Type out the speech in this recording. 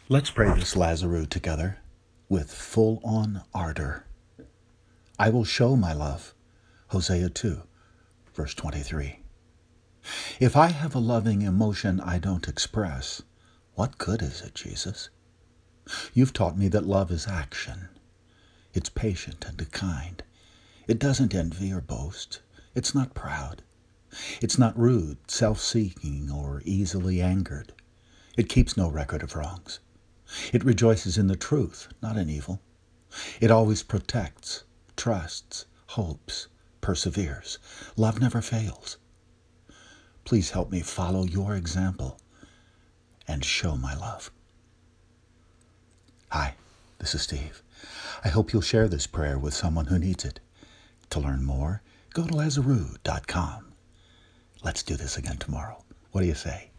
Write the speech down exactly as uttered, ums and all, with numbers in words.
Let's pray this Lazarus together with full-on ardor. I will show my love. Hosea two, verse twenty-three. If I have a loving emotion I don't express, what good is it, Jesus? You've taught me that love is action. It's patient and kind. It doesn't envy or boast. It's not proud. It's not rude, self-seeking, or easily angered. It keeps no record of wrongs. It rejoices in the truth, not in evil. It always protects, trusts, hopes, perseveres. Love never fails. Please help me follow your example and show my love. Hi, this is Steve. I hope you'll share this prayer with someone who needs it. To learn more, go to lazarus dot com. Let's do this again tomorrow. What do you say?